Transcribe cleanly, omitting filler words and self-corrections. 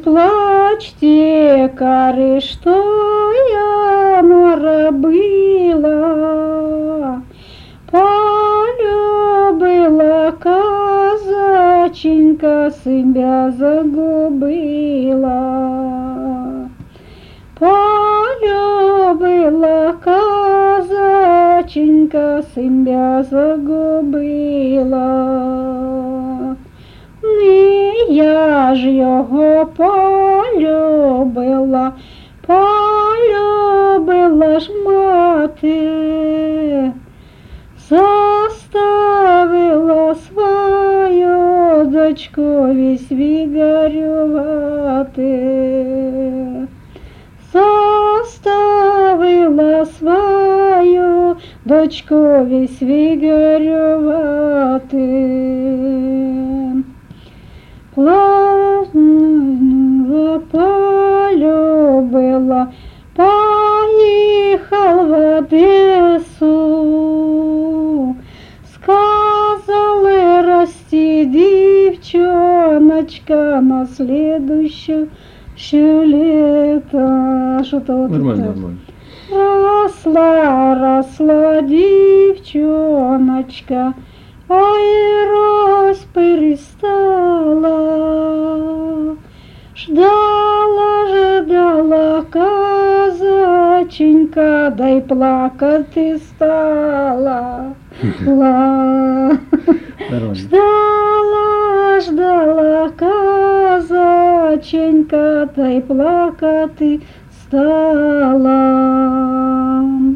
плачте, кари, что я наробила. Полюбила казаченька, себя загубила. Полюбила казаченька, себя загубила. І я ж його полюбила, полюбила ж мати, заставила свою дочкові свій горювати. Заставила свою дочкові свій горювати. Плакнула, полюбила, поїхав в Одесу. Сказали, расти, девчоночка, на следующее лето. Что-то вот Нормально, это. нормально. Росла, росла девчоночка, ой, рос перестала. Ждала, ждала казаченька, да й плакати стала. Нормально. Ждала, ждала казаченька, та й плакати стала.